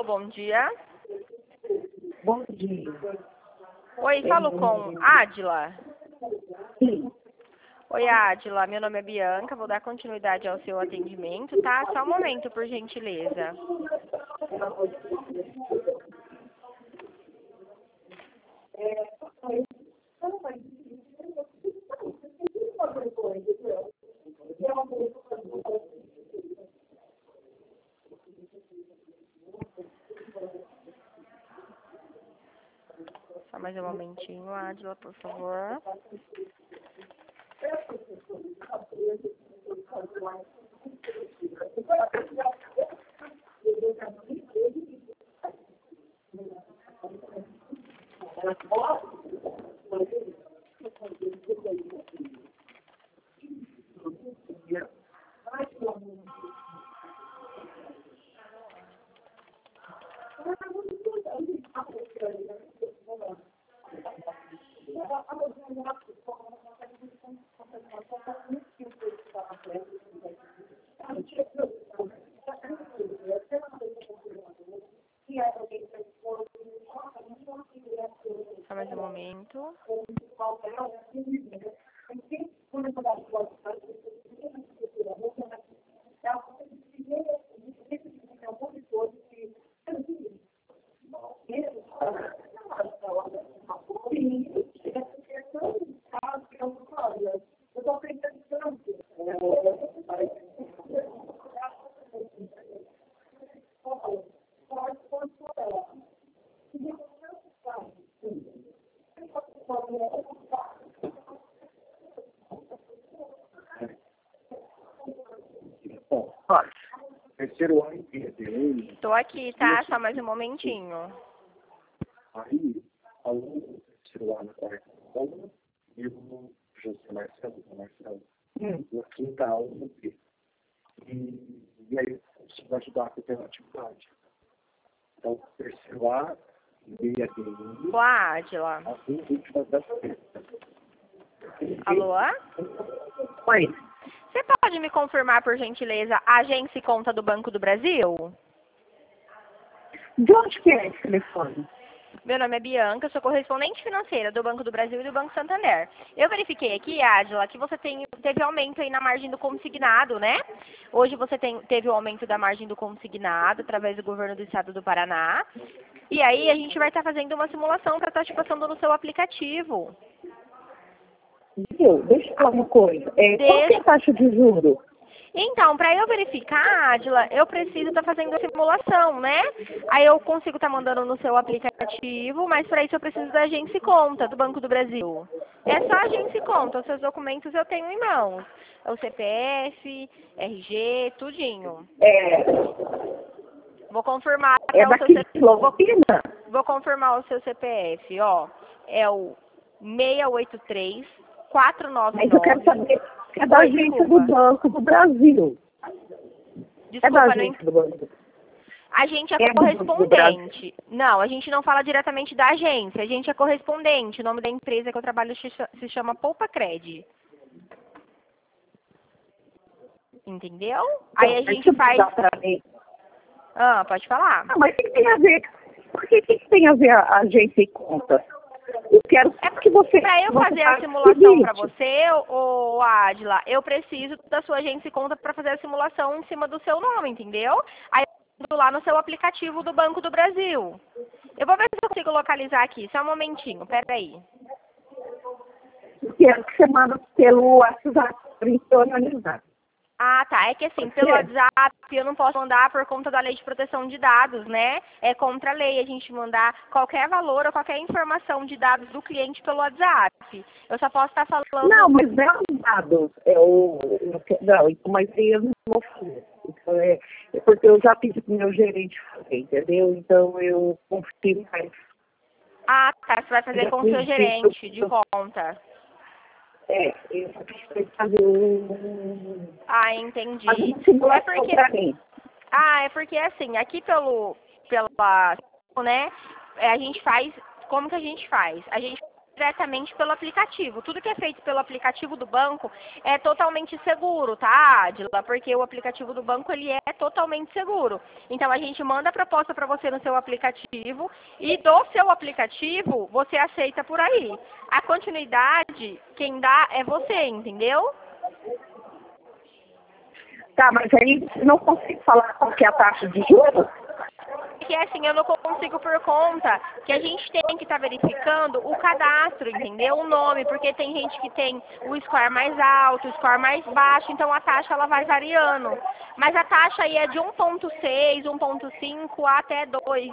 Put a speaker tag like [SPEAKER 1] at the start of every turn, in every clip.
[SPEAKER 1] bom dia.
[SPEAKER 2] Bom dia.
[SPEAKER 1] Oi, falo com Ádila.
[SPEAKER 2] Sim.
[SPEAKER 1] Oi, Ádila, meu nome é Bianca, vou dar continuidade ao seu atendimento, tá? Só um momento, por gentileza. Só mais um momentinho, Ádila, por favor. Só mais um momento.
[SPEAKER 2] Olha, terceiro ano inteiro.
[SPEAKER 1] Tô aqui, tá? Só mais um momentinho.
[SPEAKER 2] Aí, aluno, terceiro ano, quarto ano, e o José Marcelo, o quinta aula no B. E aí, isso vai ajudar a cooperatividade. Então, terceiro A, B é B1.
[SPEAKER 1] Ô, Ádila.
[SPEAKER 2] As duas últimas das festas.
[SPEAKER 1] Alô?
[SPEAKER 2] Oi.
[SPEAKER 1] Você pode me confirmar, por gentileza, a agência e conta do Banco do Brasil?
[SPEAKER 2] De onde que é esse telefone?
[SPEAKER 1] Meu nome é Bianca, sou correspondente financeira do Banco do Brasil e do Banco Santander. Eu verifiquei aqui, Ádila, que você teve aumento aí na margem do consignado, né? Hoje você teve o aumento da margem do consignado através do governo do estado do Paraná. E aí a gente vai estar fazendo uma simulação para estar te passando no seu aplicativo.
[SPEAKER 2] Viu? Deixa eu falar uma coisa. Qual que é a taxa de juros?
[SPEAKER 1] Então, para eu verificar, Ádila, eu preciso estar fazendo a simulação, né? Aí eu consigo estar mandando no seu aplicativo, mas para isso eu preciso da agência e conta do Banco do Brasil. É só agência e conta, os seus documentos eu tenho em mãos. É o CPF, RG, tudinho. Vou confirmar
[SPEAKER 2] É
[SPEAKER 1] o
[SPEAKER 2] daqui
[SPEAKER 1] seu
[SPEAKER 2] de Londrina?
[SPEAKER 1] Vou confirmar o seu CPF, ó. É o 683 499.
[SPEAKER 2] Mas eu quero saber, é da agência
[SPEAKER 1] desculpa.
[SPEAKER 2] do Banco do Brasil. É da
[SPEAKER 1] Desculpa,
[SPEAKER 2] agência do Banco do Brasil.
[SPEAKER 1] A gente é
[SPEAKER 2] É do Banco do
[SPEAKER 1] correspondente. Não, a gente não fala diretamente da agência. A gente é correspondente. O nome da empresa que eu trabalho se chama Poupa Cred. Entendeu? Aí a
[SPEAKER 2] Então,
[SPEAKER 1] gente faz...
[SPEAKER 2] pra mim.
[SPEAKER 1] Ah, pode falar.
[SPEAKER 2] Ah, mas o que tem a ver? Por que tem a ver a agência e conta? Eu quero que você...
[SPEAKER 1] Para eu fazer a
[SPEAKER 2] faz o
[SPEAKER 1] simulação
[SPEAKER 2] seguinte.
[SPEAKER 1] para você, ô Ádila, eu preciso da sua agência e conta para fazer a simulação em cima do seu nome, entendeu? Aí eu vou lá no seu aplicativo do Banco do Brasil. Eu vou ver se eu consigo localizar aqui. Só um momentinho, peraí.
[SPEAKER 2] Eu quero que você manda pelo WhatsApp para analisar.
[SPEAKER 1] Ah, tá. É que assim, pelo WhatsApp eu não posso mandar por conta da lei de proteção de dados, né? É contra a lei a gente mandar qualquer valor ou qualquer informação de dados do cliente pelo WhatsApp. Eu só posso estar falando...
[SPEAKER 2] Não, mas não é os dados. Não, mas eu não vou fazer. Então, é porque eu já pedi para o meu gerente fazer, entendeu? Então eu confio mais.
[SPEAKER 1] Ah, tá. Você vai fazer com o seu gerente de conta.
[SPEAKER 2] Eu só preciso fazer
[SPEAKER 1] Ah, entendi.
[SPEAKER 2] fazer uma simulação para mim.
[SPEAKER 1] É porque assim, aqui pela, né, a gente faz, como que a gente faz? A gente diretamente pelo aplicativo. Tudo que é feito pelo aplicativo do banco é totalmente seguro, tá, Adila? Porque o aplicativo do banco, ele é totalmente seguro. Então, a gente manda a proposta para você no seu aplicativo e do seu aplicativo, você aceita por aí. A continuidade, quem dá é você, entendeu?
[SPEAKER 3] Tá, mas aí você não consigo falar qual que é a taxa de juros?
[SPEAKER 1] Que assim, eu não consigo por conta que a gente tem que estar verificando o cadastro, entendeu? O nome, porque tem gente que tem o score mais alto, o score mais baixo, então a taxa ela vai variando. Mas a taxa aí é de 1.6, 1.5 até 2,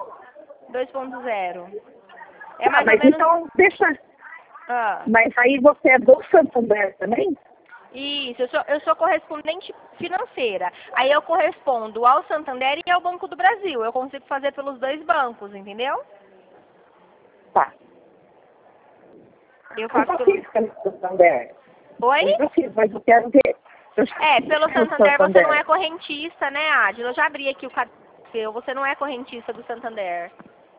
[SPEAKER 1] 2.0. É mais ou
[SPEAKER 3] Mas
[SPEAKER 1] menos...
[SPEAKER 3] então, deixa...
[SPEAKER 1] Ah.
[SPEAKER 3] Mas aí você é do Santander também?
[SPEAKER 1] Isso, eu sou correspondente financeira. Aí eu correspondo ao Santander e ao Banco do Brasil. Eu consigo fazer pelos dois bancos, entendeu?
[SPEAKER 3] Tá.
[SPEAKER 1] Eu faço
[SPEAKER 3] Eu
[SPEAKER 1] pelo...
[SPEAKER 3] pelo Santander.
[SPEAKER 1] Oi?
[SPEAKER 3] Eu preciso, mas eu quero ver.
[SPEAKER 1] Pelo Santander você não é correntista, né, Adila? Eu já abri aqui o cadastro. Você não é correntista do Santander.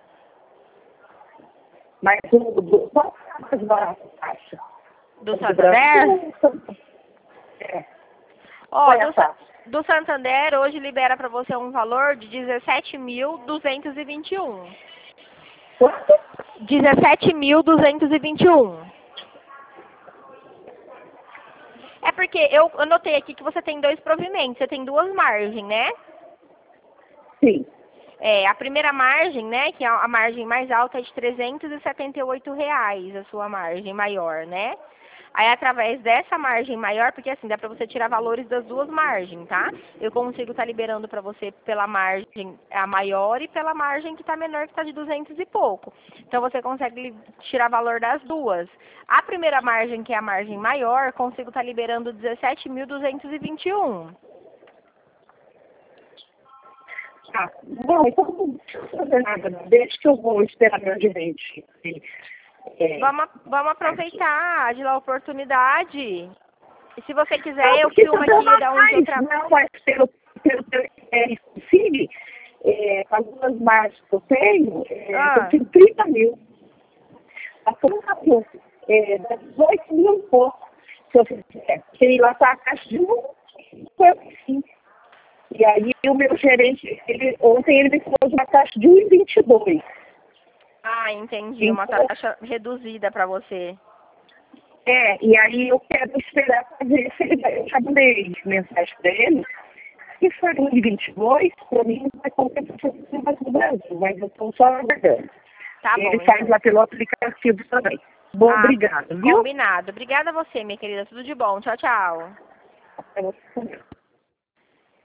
[SPEAKER 3] Mas qual é a mais barata a taxa?
[SPEAKER 1] Do Santander?
[SPEAKER 3] É.
[SPEAKER 1] Ó, do Santander hoje libera para você um valor de 17.221.
[SPEAKER 3] Quanto?
[SPEAKER 1] 17.221. É porque eu notei aqui que você tem dois provimentos, você tem duas margens, né?
[SPEAKER 3] Sim.
[SPEAKER 1] A primeira margem, né, que é a margem mais alta é de R$378, a sua margem maior, né? Aí, através dessa margem maior, porque assim, dá pra você tirar valores das duas margens, tá? Eu consigo estar liberando pra você pela margem a maior e pela margem que tá menor, que tá de 200 e pouco. Então, você consegue tirar valor das duas. A primeira margem, que é a margem maior, consigo estar liberando 17.221.
[SPEAKER 3] Ah, não, então não precisa fazer nada, não. Deixa que eu vou esperar meu gerente.
[SPEAKER 1] Vamos aproveitar de a oportunidade. E se você quiser, eu filmo aqui da onde eu trabalho.
[SPEAKER 3] Não, mas pelo Cine, com as duas margens que eu tenho, eu tenho 30 mil. A conta dá 18 mil e pouco, se eu fizer. Porque lá está a caixa de 1,55. E aí o meu gerente, ontem ele me falou de uma taxa de 1,22.
[SPEAKER 1] Ah, entendi. Uma taxa reduzida para você.
[SPEAKER 3] E aí eu quero esperar para ver se ele vai. Eu já mandei mensagem para ele. Se for 1,22, para mim não vai compensar mais no Brasil, mas eu estou só aguardando.
[SPEAKER 1] Tá bom.
[SPEAKER 3] Ele faz lá pelo aplicativo também. Bom, obrigado, viu?
[SPEAKER 1] Combinado. Obrigada a você, minha querida. Tudo de bom. Tchau, tchau.
[SPEAKER 3] Até você também.